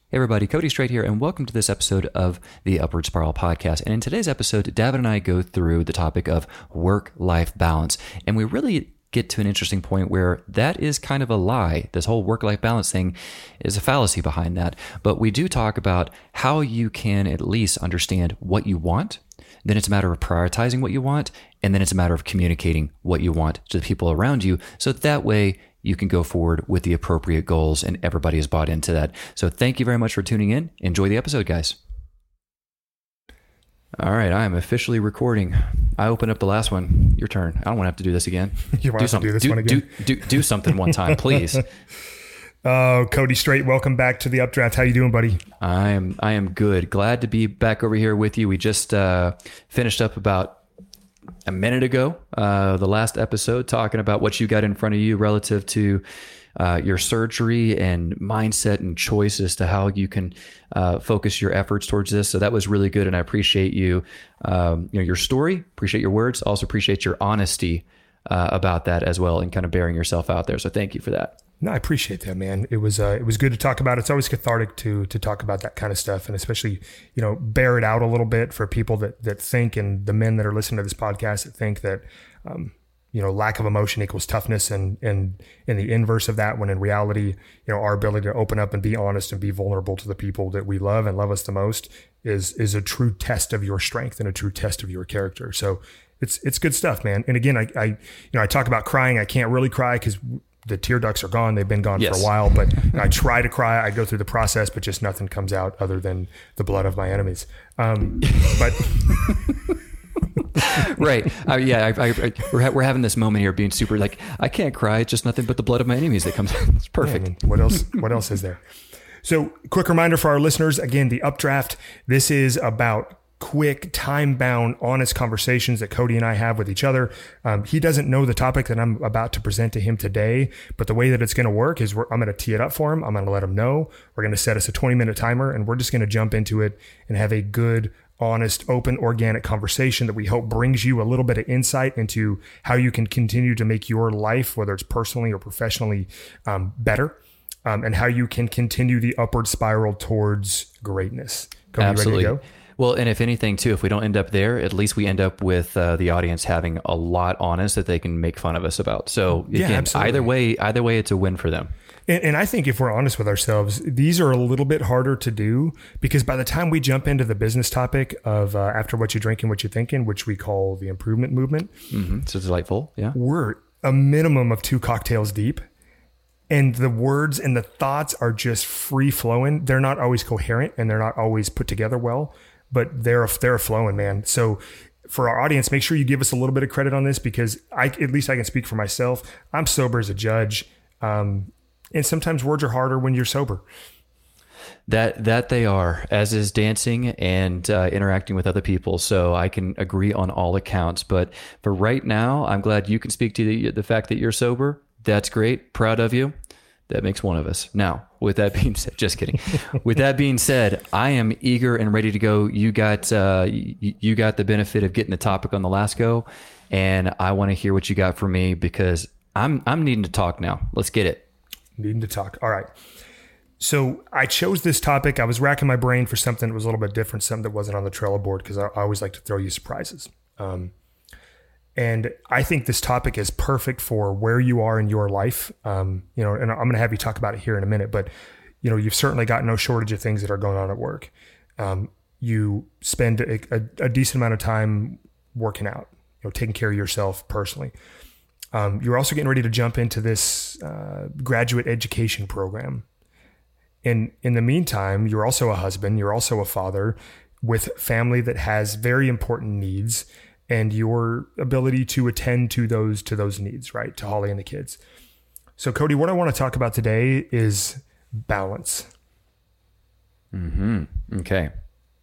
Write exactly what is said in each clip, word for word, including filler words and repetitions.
Hey everybody, Cody Strait here, and welcome to this episode of the Upward Spiral Podcast. And in today's episode, Davin and I go through the topic of work-life balance, and we really get to an interesting point where that is kind of a lie. This whole work-life balance thing is a fallacy behind that. But we do talk about how you can at least understand what you want. Then it's a matter of prioritizing what you want, and then it's a matter of communicating what you want to the people around you, so that way you can go forward with the appropriate goals and everybody is bought into that. So thank you very much for tuning in. Enjoy the episode, guys. All right, I am officially recording. I opened up the last one. Your turn. I don't want to have to do this again. You want do to something. do this do, one again? Do, do, do something one time, please. Oh, Cody Strait, welcome back to the Updraft. How you doing, buddy? I am I am good. Glad to be back over here with you. We just uh, finished up about a minute ago, uh, the last episode, talking about what you got in front of you relative to uh, your surgery and mindset and choice as to how you can uh, focus your efforts towards this. So that was really good, and I appreciate you, um, you know, your story, appreciate your words, also appreciate your honesty uh, about that as well, and kind of bearing yourself out there. So thank you for that. No, I appreciate that, man. It was uh, it was good to talk about. It's always cathartic to to talk about that kind of stuff, and especially, you know, bear it out a little bit for people that that think, and the men that are listening to this podcast that think that, um, you know, lack of emotion equals toughness, and and in the inverse of that, when in reality, you know, our ability to open up and be honest and be vulnerable to the people that we love and love us the most is is a true test of your strength and a true test of your character. So it's it's good stuff, man. And again, I, I you know I talk about crying. I can't really cry because the tear ducts are gone. They've been gone yes. for a while, but I try to cry. I go through the process, but just nothing comes out other than the blood of my enemies. Um, but right. Uh, yeah. I, I, I, we're, ha- we're having this moment here being super like, I can't cry. It's just nothing but the blood of my enemies that comes out. It's perfect. Yeah, I mean, what else, what else is there? So quick reminder for our listeners, again, the Updraft, this is about quick, time-bound, honest conversations that Cody and I have with each other. Um, he doesn't know the topic that I'm about to present to him today, but the way that it's going to work is we're, I'm going to tee it up for him. I'm going to let him know. We're going to set us a twenty-minute timer, and we're just going to jump into it and have a good, honest, open, organic conversation that we hope brings you a little bit of insight into how you can continue to make your life, whether it's personally or professionally, um, better, um, and how you can continue the upward spiral towards greatness. Cody, Absolutely. You ready to go? Well, and if anything, too, if we don't end up there, at least we end up with uh, the audience having a lot on us that they can make fun of us about. So again, yeah, either way, either way, it's a win for them. And, and I think if we're honest with ourselves, these are a little bit harder to do because by the time we jump into the business topic of uh, after what you're drinking, what you're thinking, which we call the improvement movement, mm-hmm. So delightful. Yeah, we're a minimum of two cocktails deep. And the words and the thoughts are just free flowing. They're not always coherent and they're not always put together well, but they're they're flowing, man. So for our audience, make sure you give us a little bit of credit on this because I at least I can speak for myself. I'm sober as a judge, um, and sometimes words are harder when you're sober. That that they are, as is dancing and uh, interacting with other people. So I can agree on all accounts. But for right now, I'm glad you can speak to the the fact that you're sober. That's great. Proud of you. That makes one of us. Now, with that being said, just kidding. With that being said, I am eager and ready to go. You got uh, you, you got the benefit of getting the topic on the last go, and I want to hear what you got for me because I'm I'm needing to talk now. Let's get it. Needing to talk. All right. So I chose this topic. I was racking my brain for something that was a little bit different, something that wasn't on the Trello board because I, I always like to throw you surprises. Um, And I think this topic is perfect for where you are in your life. Um, you know, and I'm going to have you talk about it here in a minute, but you know, you've certainly got no shortage of things that are going on at work. Um, you spend a, a, a decent amount of time working out, you know, taking care of yourself personally. Um, you're also getting ready to jump into this uh, graduate education program. And in the meantime, you're also a husband, you're also a father with family that has very important needs. And your ability to attend to those to those needs, right? To Holly and the kids. So, Cody, what I want to talk about today is balance. Mm-hmm. Okay.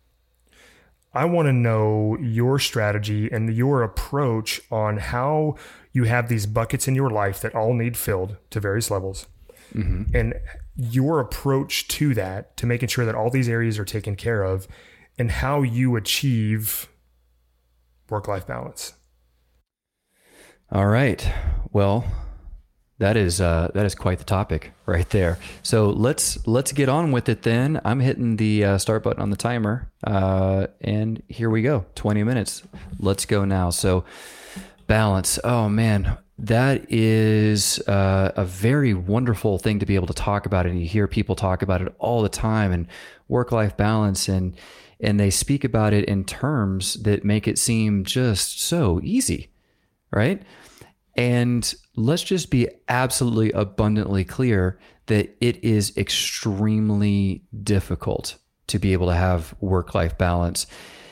I want to know your strategy and your approach on how you have these buckets in your life that all need filled to various levels. Mm-hmm. And your approach to that, to making sure that all these areas are taken care of, and how you achieve work-life balance. All right. Well, That is uh, that is quite the topic right there. So let's let's get on with it then. I'm hitting the uh, start button on the timer, uh, and here we go. twenty minutes. Let's go now. So balance. Oh man, that is uh, a very wonderful thing to be able to talk about, and you hear people talk about it all the time, and work-life balance, and and they speak about it in terms that make it seem just so easy, right? And let's just be absolutely abundantly clear that it is extremely difficult to be able to have work-life balance.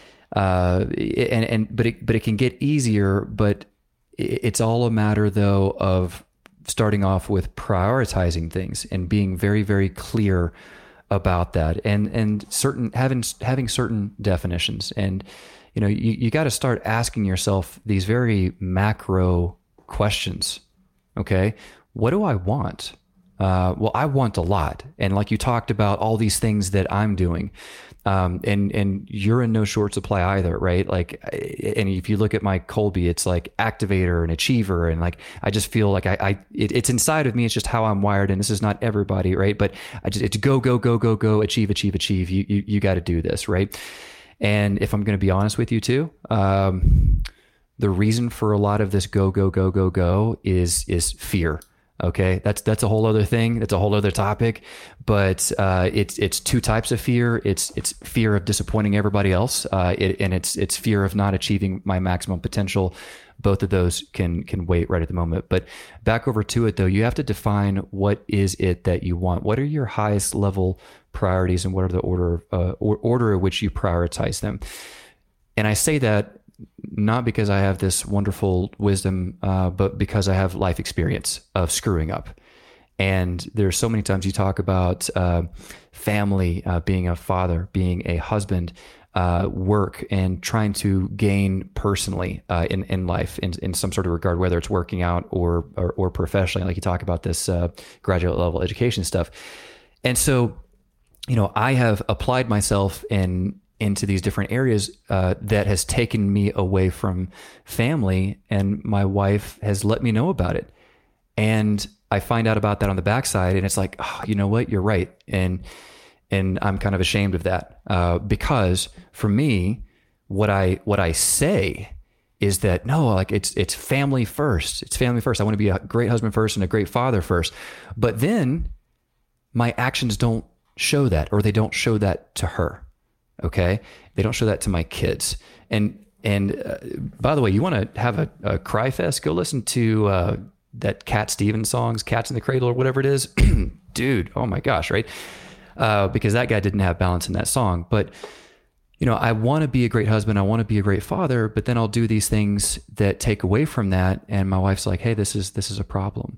Uh, and, and, but it, but it can get easier, but it's all a matter though of starting off with prioritizing things and being very, very clear about that, and, and certain, having, having certain definitions. And, you know, you, you got to start asking yourself these very macro questions. Okay. What do I want? Uh, well, I want a lot. And like you talked about all these things that I'm doing, um, and, and you're in no short supply either, right? Like, and if you look at my Kolbe, it's like activator and achiever. And like, I just feel like I, I it, it's inside of me. It's just how I'm wired. And this is not everybody, right? But I just, it's go, go, go, go, go, achieve, achieve, achieve. You, you, you got to do this, right? And if I'm going to be honest with you too, um, the reason for a lot of this go, go, go, go, go is, is fear. Okay. That's, that's a whole other thing. That's a whole other topic, but, uh, it's, it's two types of fear. It's, it's fear of disappointing everybody else. Uh, it, and it's, it's fear of not achieving my maximum potential. Both of those can, can wait right at the moment. But back over to it though, you have to define what is it that you want. What are your highest level priorities, and what are the order, uh, or order in which you prioritize them? And I say that not because I have this wonderful wisdom, uh, but because I have life experience of screwing up. And there's so many times you talk about uh, family, uh, being a father, being a husband, uh, work, and trying to gain personally uh, in in life in in some sort of regard, whether it's working out or or, or professionally. Like you talk about this uh, graduate level education stuff. And so, you know, I have applied myself in into these different areas uh, that has taken me away from family, and my wife has let me know about it. And I find out about that on the backside, and it's like, oh, you know what, you're right. And, and I'm kind of ashamed of that uh, because for me, what I, what I say is that no, like it's, it's family first. It's family first. I want to be a great husband first and a great father first. But then my actions don't show that, or they don't show that to her. Okay. They don't show that to my kids. And, and uh, by the way, you want to have a, a cry fest, go listen to uh, that Cat Stevens songs, Cats in the Cradle or whatever it is. Dude, oh my gosh. Right. Uh, because that guy didn't have balance in that song. But, you know, I want to be a great husband. I want to be a great father, but then I'll do these things that take away from that. And my wife's like, hey, this is, this is a problem.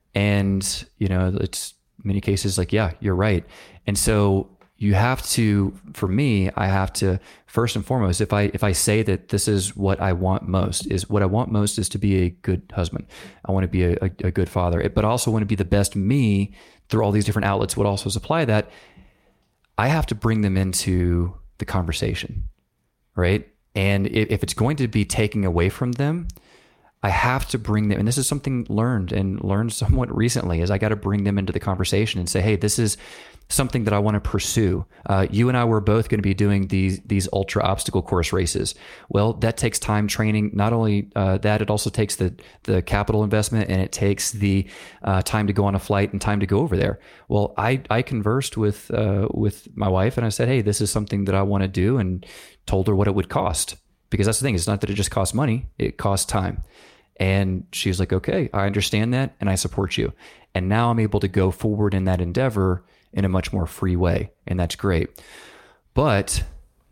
And, you know, it's many cases like, yeah, you're right. And so you have to, for me, I have to first and foremost, if I if I say that this is what I want most, is what I want most is to be a good husband. I want to be a, a, a good father, but I also want to be the best me through all these different outlets would also supply that. I have to bring them into the conversation, right? And if, if it's going to be taking away from them, I have to bring them, and this is something learned and learned somewhat recently, is I got to bring them into the conversation and say, hey, this is something that I want to pursue. Uh, you and I were both going to be doing these these ultra obstacle course races. Well, that takes time, training. Not only uh, that, it also takes the the capital investment, and it takes the uh, time to go on a flight and time to go over there. Well, I I conversed with uh, with my wife, and I said, hey, this is something that I want to do, and told her what it would cost. Because that's the thing. It's not that it just costs money; it costs time. And she was like, okay, I understand that, and I support you. And now I'm able to go forward in that endeavor in a much more free way. And that's great. But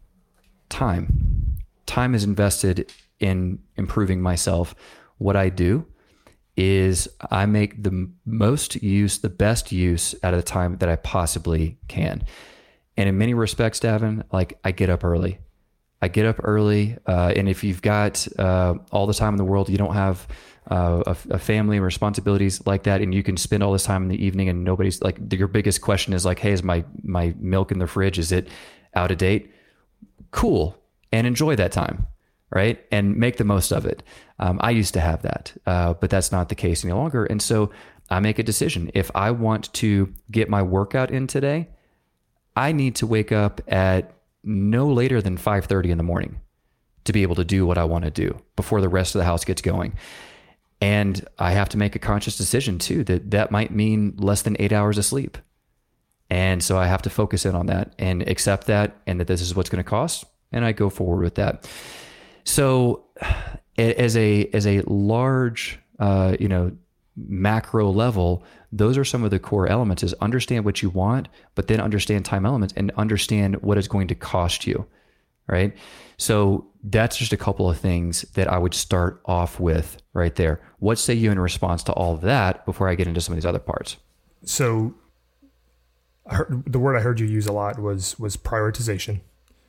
time, time is invested in improving myself. What I do is I make the most use, the best use out of the time that I possibly can. And in many respects, Davin, like I get up early. I get up early, uh, and if you've got uh, all the time in the world, you don't have uh, a, a family and responsibilities like that, and you can spend all this time in the evening, and nobody's like, your biggest question is like, hey, is my my milk in the fridge, is it out of date? Cool, and enjoy that time, right? And make the most of it. Um, I used to have that, uh, but that's not the case any longer. And so I make a decision. If I want to get my workout in today, I need to wake up at no later than five thirty in the morning to be able to do what I want to do before the rest of the house gets going. And I have to make a conscious decision too, that that might mean less than eight hours of sleep. And so I have to focus in on that and accept that, and that this is what's going to cost. And I go forward with that. So as a, as a large, uh, you know, macro level, those are some of the core elements: is understand what you want, but then understand time elements and understand what it's going to cost you. Right. So that's just a couple of things that I would start off with right there. What say you in response to all of that before I get into some of these other parts? So I heard, the word I heard you use a lot was, was prioritization.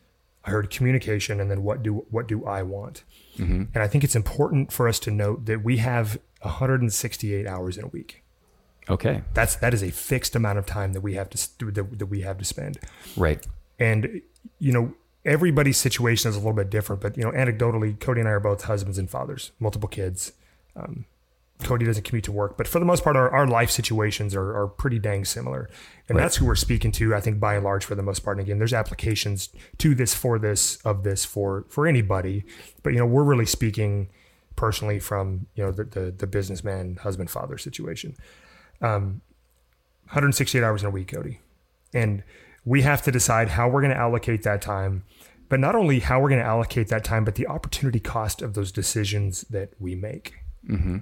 I heard communication, and then what do, what do I want? Mm-hmm. And I think it's important for us to note that we have one hundred sixty-eight hours in a week. Okay. That's, that is a fixed amount of time that we have to, that, that we have to spend. Right. And, you know, everybody's situation is a little bit different, but, you know, anecdotally, Cody and I are both husbands and fathers, multiple kids. Um, Cody doesn't commute to work, but for the most part, our, our life situations are, are pretty dang similar. And right. That's who we're speaking to, I think, by and large, for the most part. And again, there's applications to this, for this, of this, for, for anybody. But, you know, we're really speaking personally from, you know, the, the, the businessman, husband, father situation. Um, one hundred sixty-eight hours in a week, Cody. And we have to decide how we're going to allocate that time, but not only how we're going to allocate that time, but the opportunity cost of those decisions that we make. Mm-hmm.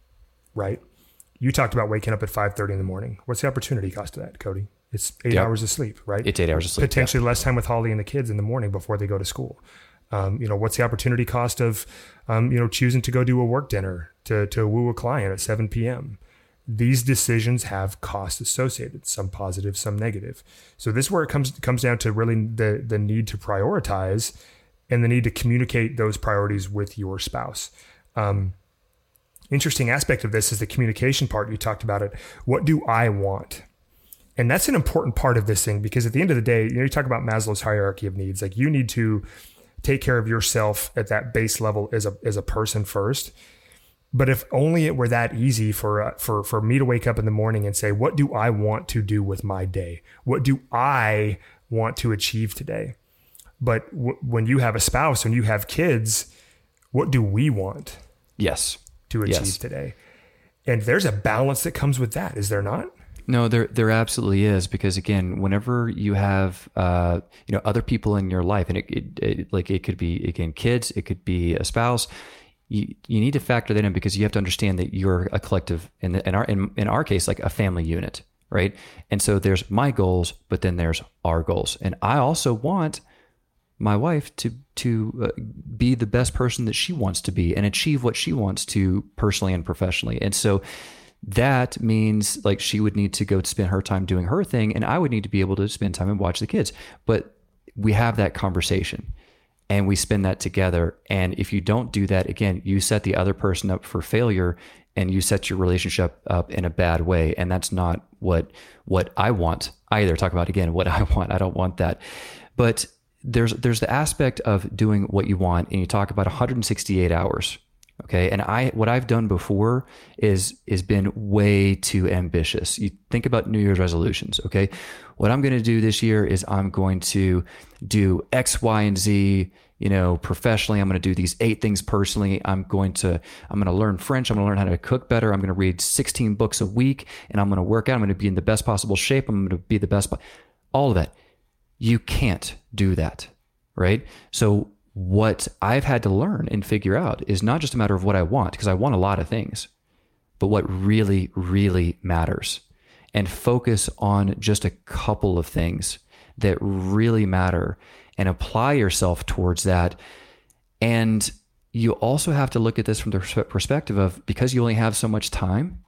Right? You talked about waking up at five thirty in the morning. What's the opportunity cost of that, Cody? It's eight yep. hours of sleep, right? It's eight hours of sleep. Potentially yeah. less time with Holly and the kids in the morning before they go to school. Um, you know, what's the opportunity cost of, um, you know, choosing to go do a work dinner to, to woo a client at seven p.m.? These decisions have costs associated, some positive, some negative. So this is where it comes comes down to really the the need to prioritize and the need to communicate those priorities with your spouse. Um, interesting aspect of this is the communication part. You talked about it. What do I want? And that's an important part of this thing, because at the end of the day, you know, you talk about Maslow's hierarchy of needs. Like, you need to take care of yourself at that base level as a as a person first. But if only it were that easy for uh, for for me to wake up in the morning and say, what do I want to do with my day? What do I want to achieve today? But w- when you have a spouse and you have kids, what do we want? Yes. To achieve yes. today? And there's a balance that comes with that, is there not? No, there there absolutely is, because again, whenever you have uh, you know, other people in your life, and it, it, it like it could be, again, kids, it could be a spouse. You you need to factor that in, because you have to understand that you're a collective, in, the, in our in, in our case, like a family unit, right? And so there's my goals, but then there's our goals, and I also want my wife to to uh, be the best person that she wants to be and achieve what she wants to personally and professionally. And so that means, like, she would need to go spend her time doing her thing, and I would need to be able to spend time and watch the kids. But we have that conversation, and we spend that together. And if you don't do that, again, you set the other person up for failure, and you set your relationship up in a bad way. And that's not what what I want either. Talk about, again, what I want. I don't want that. But there's there's the aspect of doing what you want, and you talk about one hundred sixty-eight hours. Okay. And I, what I've done before is, is been way too ambitious. You think about New Year's resolutions. Okay. What I'm going to do this year is I'm going to do X, Y, and Z, you know, professionally. I'm going to do these eight things personally. I'm going to, I'm going to learn French. I'm going to learn how to cook better. I'm going to read sixteen books a week, and I'm going to work out. I'm going to be in the best possible shape. I'm going to be the best, all of that. You can't do that. Right. So what I've had to learn and figure out is not just a matter of what I want, because I want a lot of things, but what really, really matters, and focus on just a couple of things that really matter and apply yourself towards that. And you also have to look at this from the perspective of, because you only have so much time,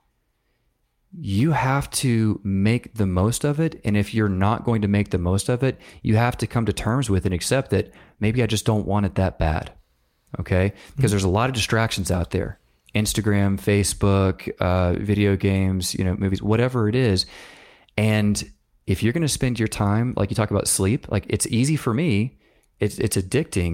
you have to make the most of it. And if you're not going to make the most of it, you have to come to terms with and accept that maybe I just don't want it that bad. Okay. Because there's a lot of distractions out there: Instagram, Facebook, uh, video games, you know, movies, whatever it is. And if you're going to spend your time, like you talk about sleep, like, it's easy for me, it's, it's addicting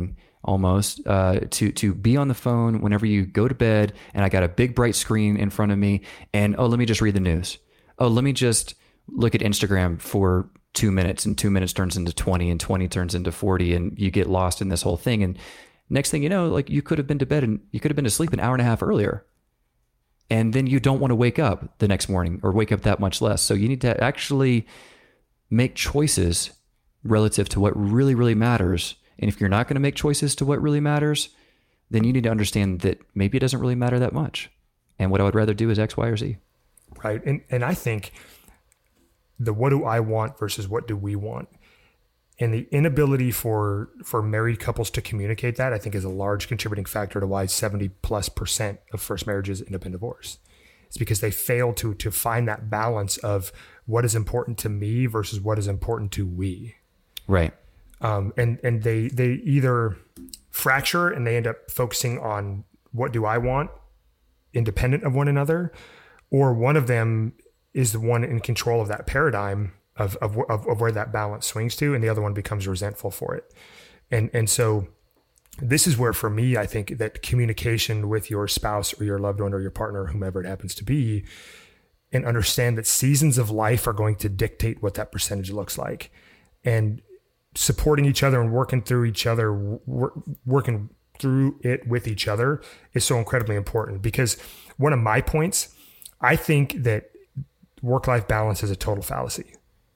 almost uh, to to be on the phone whenever you go to bed, and I got a big bright screen in front of me, and oh, let me just read the news. Oh, let me just look at Instagram for two minutes, and two minutes turns into twenty, and twenty turns into forty, and you get lost in this whole thing. And next thing you know, like you could have been to bed and you could have been to sleep an hour and a half earlier. And then you don't want to wake up the next morning or wake up that much less. So you need to actually make choices relative to what really, really matters. And if you're not going to make choices to what really matters, then you need to understand that maybe it doesn't really matter that much. And what I would rather do is X, Y, or Z. Right. And and I think the what do I want versus what do we want, and the inability for for married couples to communicate that, I think, is a large contributing factor to why seventy plus percent of first marriages end up in divorce. It's because they fail to to find that balance of what is important to me versus what is important to we. Right. Um, and and they they either fracture and they end up focusing on what do I want, independent of one another, or one of them is the one in control of that paradigm of, of, of, of where that balance swings to, and the other one becomes resentful for it. And, and so this is where, for me, I think that communication with your spouse or your loved one or your partner, whomever it happens to be, and understand that seasons of life are going to dictate what that percentage looks like. And supporting each other and working through each other, wor- working through it with each other is so incredibly important. Because one of my points, I think that work-life balance is a total fallacy.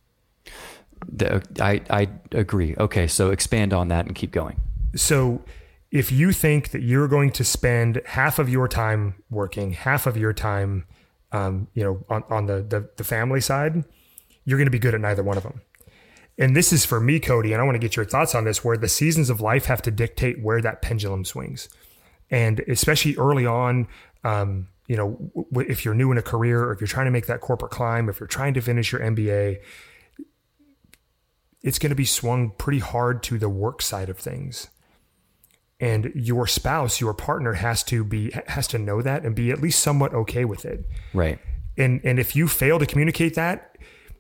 The, I, I agree. Okay, so expand on that and keep going. So if you think that you're going to spend half of your time working, half of your time, um, you know, on, on the, the the family side, you're going to be good at neither one of them. And this is for me, Cody, and I want to get your thoughts on this, where the seasons of life have to dictate where that pendulum swings. And especially early on, um, you know, w- if you're new in a career, or if you're trying to make that corporate climb, if you're trying to finish your M B A, it's going to be swung pretty hard to the work side of things. And your spouse, your partner has to be, has to know that and be at least somewhat okay with it. Right. And, and if you fail to communicate that,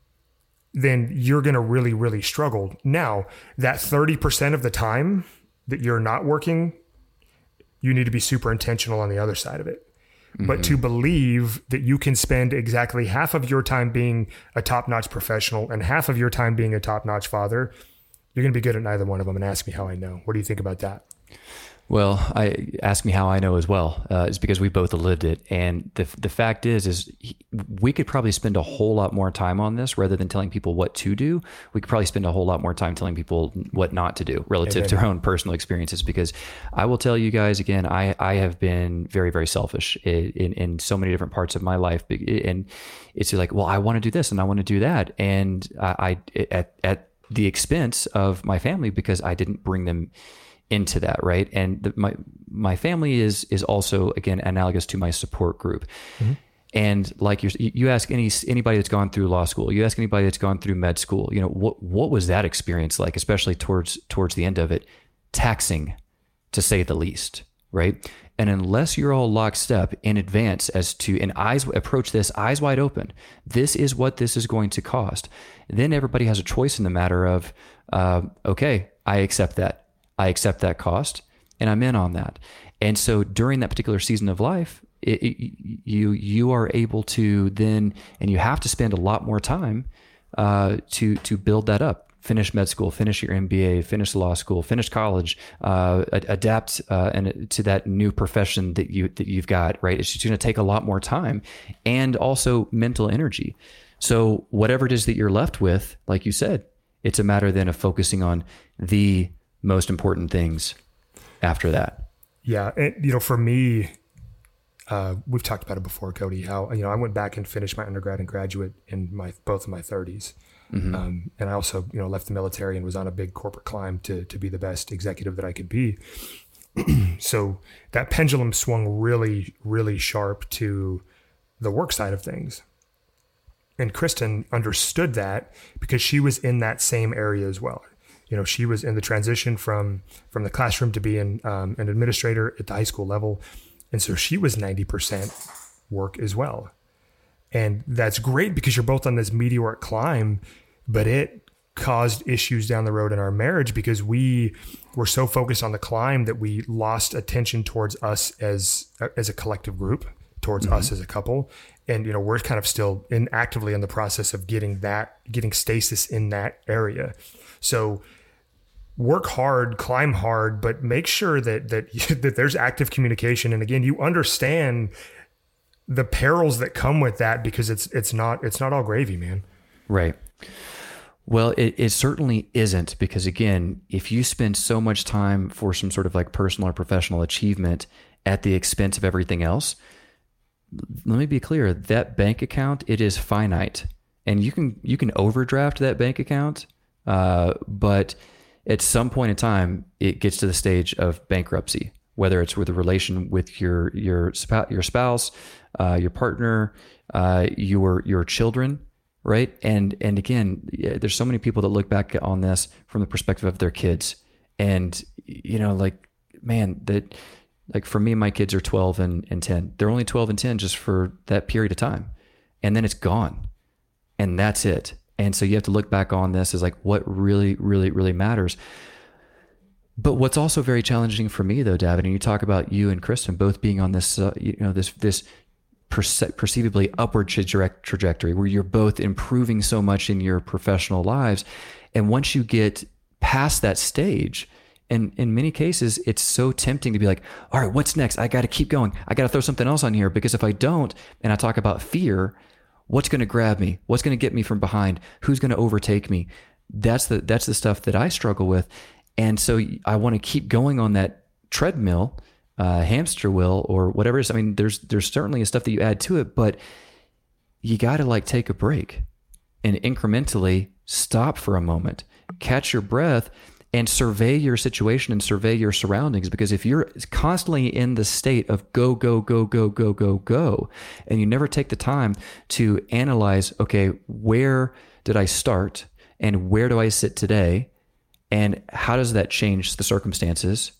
then you're going to really, really struggle. Now, that thirty percent of the time that you're not working, you need to be super intentional on the other side of it. Mm-hmm. But to believe that you can spend exactly half of your time being a top-notch professional and half of your time being a top-notch father, you're going to be good at neither one of them. And ask me how I know. What do you think about that? Well, I ask me how I know as well. Uh, it's because we both lived it, and the the fact is, is we could probably spend a whole lot more time on this rather than telling people what to do. We could probably spend a whole lot more time telling people what not to do relative to our own personal experiences. Because I will tell you guys again, I I have been very very selfish in in, in so many different parts of my life, and it's like, well, I want to do this and I want to do that, and I, I at at the expense of my family because I didn't bring them into that, right? And the, my my family is is also, again, analogous to my support group. Mm-hmm. And like you you ask any anybody that's gone through law school, you ask anybody that's gone through med school, you know, what what was that experience like, especially towards towards the end of it? Taxing, to say the least, right? And unless you're all lockstep in advance as to, and eyes approach this eyes wide open, this is what this is going to cost, then everybody has a choice in the matter of, uh, okay, I accept that. I accept that cost and I'm in on that. And so during that particular season of life, it, it, you you are able to then, and you have to spend a lot more time uh, to to build that up. Finish med school, finish your M B A, finish law school, finish college, uh, adapt uh, and to that new profession that you that you've got. Right, it's just going to take a lot more time and also mental energy. So whatever it is that you're left with, like you said, it's a matter then of focusing on the most important things after that. Yeah. And, you know, for me, uh, we've talked about it before, Cody, how, you know, I went back and finished my undergrad and graduate in my, both of my thirties. Mm-hmm. Um, and I also, you know, left the military and was on a big corporate climb to, to be the best executive that I could be. So that pendulum swung really, really sharp to the work side of things. And Kristen understood that because she was in that same area as well. You know, she was in the transition from from the classroom to being um, an administrator at the high school level. And so she was ninety percent work as well. And that's great because you're both on this meteoric climb, but it caused issues down the road in our marriage because we were so focused on the climb that we lost attention towards us as as a collective group, towards mm-hmm. us as a couple. And, you know, we're kind of still in actively in the process of getting that, getting stasis in that area. So work hard, climb hard, but make sure that, that, that there's active communication. And again, you understand the perils that come with that because it's, it's not, it's not all gravy, man. Right. Well, it, it certainly isn't, because again, if you spend so much time for some sort of like personal or professional achievement at the expense of everything else, let me be clear, that bank account, it is finite, and you can, you can overdraft that bank account. Uh, but at some point in time, it gets to the stage of bankruptcy, whether it's with a relation with your, your spouse, your spouse, uh, your partner, uh, your, your children. Right. And, and again, there's so many people that look back on this from the perspective of their kids, and, you know, like, man, that, like for me, my kids are twelve and, and ten. They're only twelve and ten just for that period of time. And then it's gone. And that's it. And so you have to look back on this as like what really, really, really matters. But what's also very challenging for me though, David, and you talk about you and Kristen both being on this, uh, you know, this, this perce- perceivably upward traje- trajectory where you're both improving so much in your professional lives. And once you get past that stage, and in many cases, it's so tempting to be like, all right, what's next? I got to keep going. I got to throw something else on here, because if I don't, and I talk about fear, what's going to grab me? What's going to get me from behind? Who's going to overtake me? That's the, that's the stuff that I struggle with. And so I want to keep going on that treadmill, uh, hamster wheel, or whatever it is. I mean, there's, there's certainly stuff that you add to it, but you got to like take a break and incrementally stop for a moment, catch your breath, and survey your situation and survey your surroundings. Because if you're constantly in the state of go, go, go, go, go, go, go, and you never take the time to analyze, okay, where did I start and where do I sit today? And how does that change the circumstances?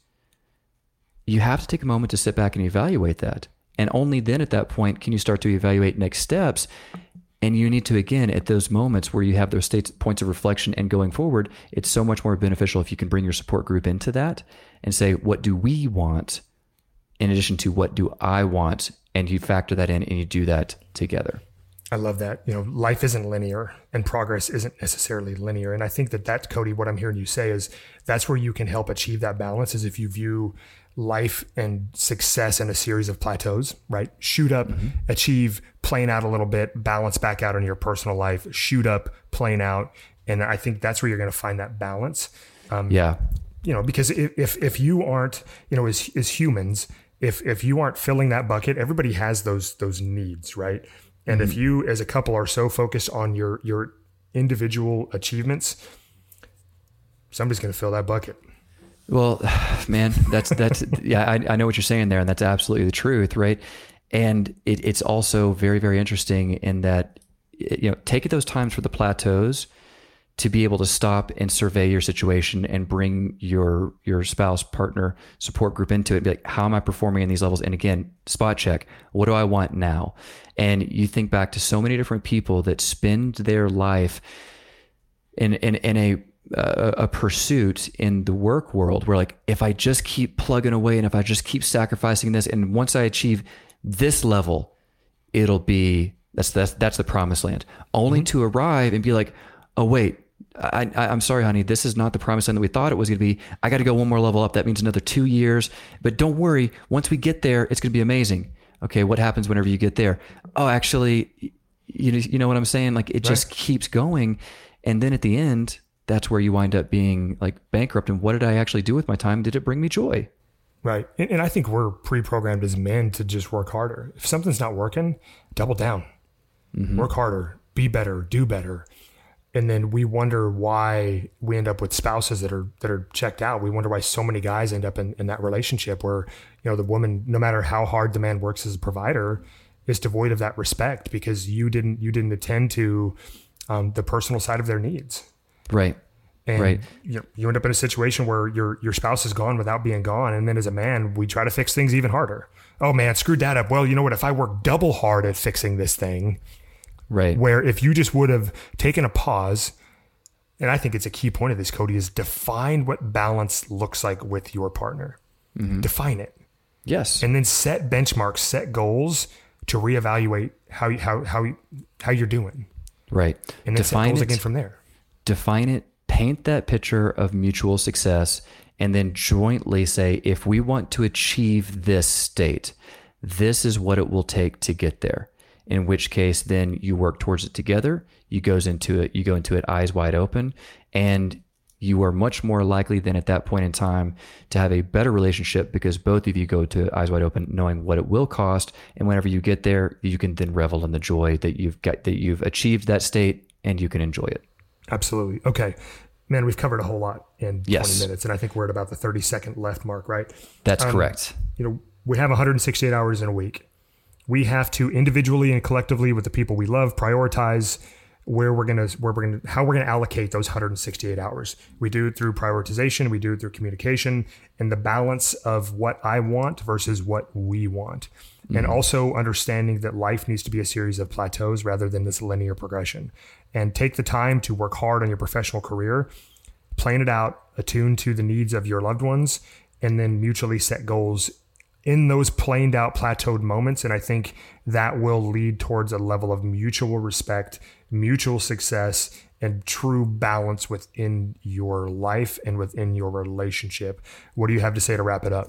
You have to take a moment to sit back and evaluate that. And only then at that point can you start to evaluate next steps. And you need to, again, at those moments where you have those states, points of reflection and going forward, it's so much more beneficial if you can bring your support group into that and say, what do we want in addition to what do I want? And you factor that in and you do that together. I love that. You know, life isn't linear and progress isn't necessarily linear. And I think that that's, Cody, what I'm hearing you say is that's where you can help achieve that balance, is if you view life and success in a series of plateaus, right? Shoot up, mm-hmm. achieve, plane out a little bit, balance back out in your personal life, shoot up, plane out. And I think that's where you're going to find that balance. Um, yeah. You know, because if, if, if you aren't, you know, as, as humans, if, if you aren't filling that bucket, everybody has those, those needs, right? And mm-hmm. if you as a couple are so focused on your, your individual achievements, somebody's going to fill that bucket. Well, man, that's, that's, yeah, I, I know what you're saying there, and that's absolutely the truth. Right. And it, it's also very, very interesting in that, you know, take those times for the plateaus to be able to stop and survey your situation and bring your, your spouse, partner, support group into it. Be like, how am I performing in these levels? And again, spot check. What do I want now? And you think back to so many different people that spend their life in, in, in a, A, a pursuit in the work world where, like, if I just keep plugging away and if I just keep sacrificing this, and once I achieve this level, it'll be, that's, that's, that's the promised land, only mm-hmm. to arrive and be like, oh, wait, I, I, I'm sorry, honey, this is not the promised land that we thought it was going to be. I got to go one more level up. That means another two years, but don't worry. Once we get there, it's going to be amazing. Okay. What happens whenever you get there? Oh, actually, you know, you know what I'm saying? Like, it right. just keeps going. And then at the end, that's where you wind up being like bankrupt. And what did I actually do with my time? Did it bring me joy? Right. And, and I think we're pre-programmed as men to just work harder. If something's not working, double down, mm-hmm. work harder, be better, do better. And then we wonder why we end up with spouses that are, that are checked out. We wonder why so many guys end up in, in that relationship where, you know, the woman, no matter how hard the man works as a provider, is devoid of that respect because you didn't, you didn't attend to um, the personal side of their needs. Right. And right. you, you end up in a situation where your, your spouse is gone without being gone. And then as a man, we try to fix things even harder. Oh man, screwed that up. Well, you know what? If I work double hard at fixing this thing, right. where if you just would have taken a pause and I think it's a key point of this, Cody, is define what balance looks like with your partner. Mm-hmm. Define it. Yes. And then set benchmarks, set goals to reevaluate how you, how how you, how you're doing. Right. And then define set goals it, again from there. Define it, paint that picture of mutual success, and then jointly say, if we want to achieve this state, this is what it will take to get there. In which case, then you work towards it together. You goes into it, you go into it eyes wide open, and you are much more likely than at that point in time to have a better relationship because both of you go to eyes wide open, knowing what it will cost. And whenever you get there, you can then revel in the joy that you've got, that you've achieved that state, and you can enjoy it. Absolutely. Okay, man, we've covered a whole lot in yes. twenty minutes, and I think we're at about the thirty second left mark, right? That's um, correct. You know, we have one hundred sixty-eight hours in a week. We have to individually and collectively with the people we love prioritize where we're gonna, where we're gonna, how we're gonna allocate those one hundred sixty-eight hours. We do it through prioritization. We do it through communication and the balance of what I want versus what we want, mm-hmm. and also understanding that life needs to be a series of plateaus rather than this linear progression. And take the time to work hard on your professional career, plan it out, attune to the needs of your loved ones, and then mutually set goals in those planed out plateaued moments. And I think that will lead towards a level of mutual respect, mutual success, and true balance within your life and within your relationship. What do you have to say to wrap it up?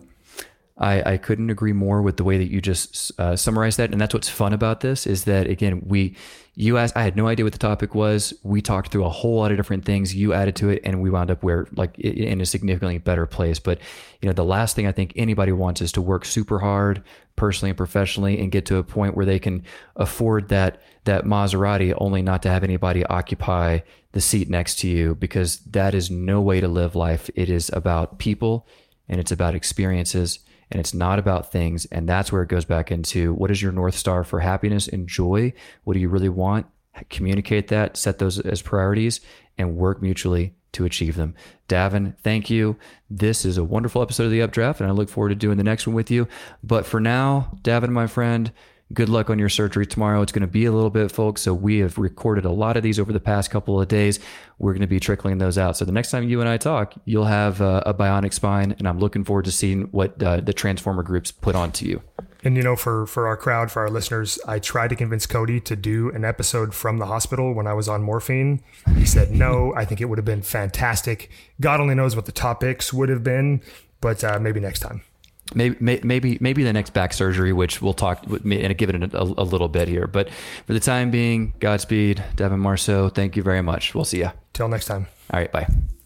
I, I couldn't agree more with the way that you just uh, summarized that. And that's what's fun about this is that, again, we, you asked, I had no idea what the topic was. We talked through a whole lot of different things. You added to it, and we wound up where, like, in a significantly better place. But, you know, the last thing I think anybody wants is to work super hard personally and professionally and get to a point where they can afford that, that Maserati, only not to have anybody occupy the seat next to you, because that is no way to live life. It is about people, and it's about experiences, and it's not about things. And that's where it goes back into, what is your North Star for happiness and joy? What do you really want? Communicate that, set those as priorities, and work mutually to achieve them. Davin, thank you. This is a wonderful episode of the Updraft, and I look forward to doing the next one with you. But for now, Davin, my friend, good luck on your surgery tomorrow. It's going to be a little bit, folks. So we have recorded a lot of these over the past couple of days. We're going to be trickling those out. So the next time you and I talk, you'll have uh, a bionic spine, and I'm looking forward to seeing what uh, the Transformer groups put onto you. And, you know, for, for our crowd, for our listeners, I tried to convince Cody to do an episode from the hospital when I was on morphine. He said, no, I think it would have been fantastic. God only knows what the topics would have been, but uh, maybe next time. Maybe, maybe, maybe the next back surgery, which we'll talk and give it a, a little bit here. But for the time being, Godspeed, Davin Marceau. Thank you very much. We'll see you. Till next time. All right. Bye.